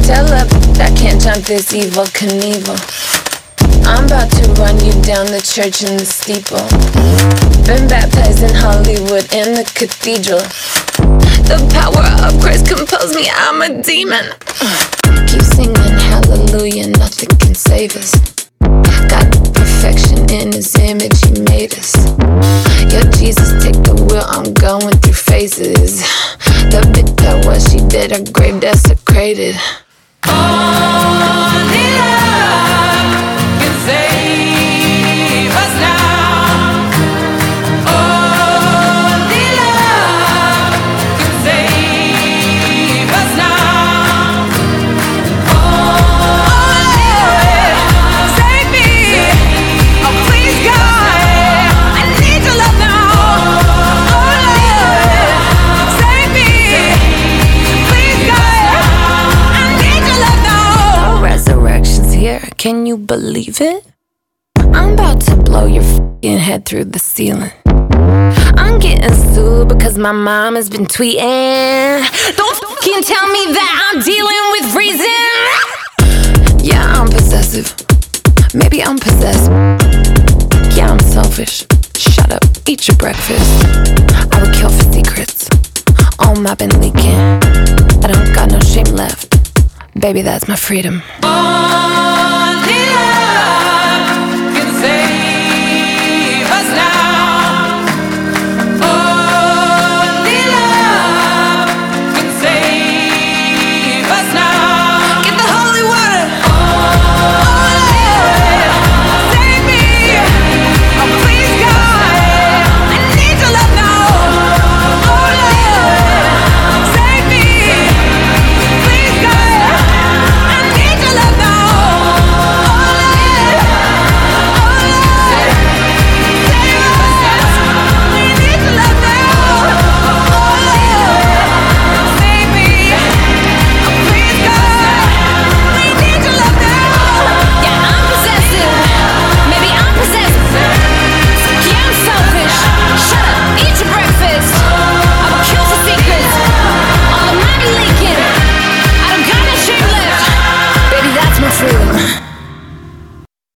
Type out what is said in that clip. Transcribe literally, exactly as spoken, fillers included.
Tell up, I can't jump this evil Knievel. I'm about to run you down the church in the steeple. Been baptized in Hollywood in the cathedral. The power of Christ compels me, I'm a demon. Keep singing hallelujah, nothing can save us. Got perfection in his image, he made us. Yo, Jesus, take the wheel, I'm going through phases. The bitch that was, she did her grave desecrated. Only love can save us now. Only love can save us now. Only love, save me. Oh, please, God, I need your love now. Oh, Lord, save me. Please, God, I need your love now. The resurrection's here, can you believe it? I'm about to blow your f***ing head through the ceiling. I'm getting sued because my mom has been tweeting. Don't f***ing tell me that I'm dealing with reason. Yeah, I'm possessive. Maybe I'm possessed. Yeah, I'm selfish. Shut up, eat your breakfast. I would kill for secrets. All my been leaking. I don't got no shame left. Baby, that's my freedom. Oh.